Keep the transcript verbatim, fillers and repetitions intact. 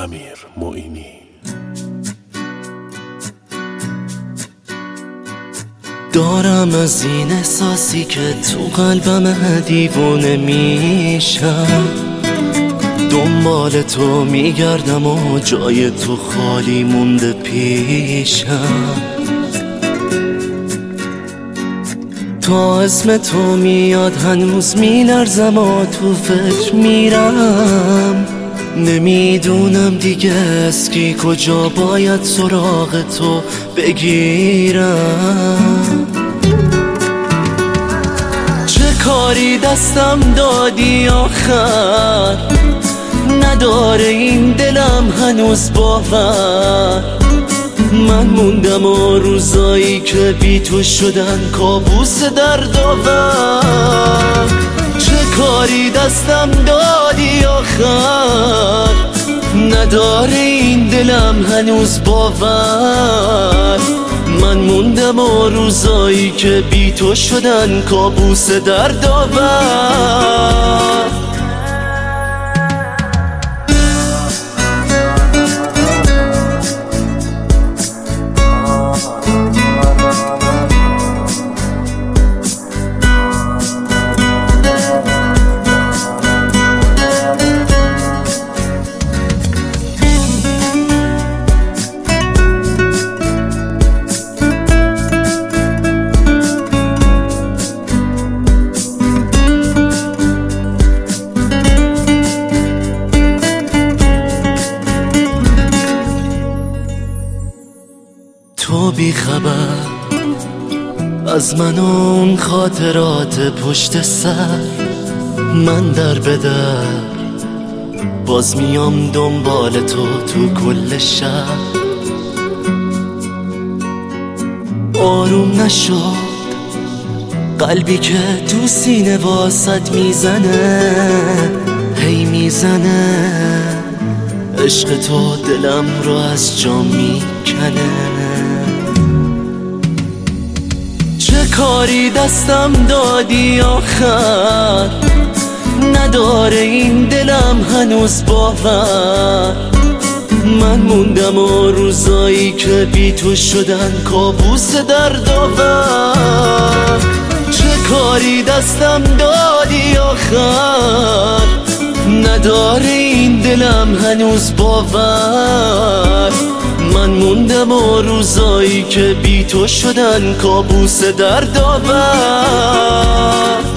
امیر معینی. دارم از این احساسی که تو قلبم دیوونه میشم، دنبال تو میگردم و جای تو خالی مونده پیشم. تا اسم تو میاد هنوز میلرزم و تو فکر میرم، نمیدونم دیگه از کی کجا باید سراغ تو بگیرم. چه کاری دستم دادی آخر، نداره این دلم هنوز باور. من موندم و روزایی که بی تو شدن کابوس دردآور. چه کاری دستم دادی آخر، نداره این دلم هنوز باور. من موندم و روزایی که بی تو شدن کابوس دردآور. تو بی خبر از من اون خاطرات پشت سر، من در بدر باز میام دنبال تو تو کل شهر. آروم نشد قلبی که تو سینه واسط میزنه، هی میزنه. عشق تو دلم رو از جا میکنه. چه کاری دستم دادی آخر، نداره این دلم هنوز باور. من موندم و روزایی که بی تو شدن کابوس دردآور. چه کاری دستم دادی آخر، نداره این دلم هنوز باور. من موندم و روزایی که بی تو شدن کابوس دردآور.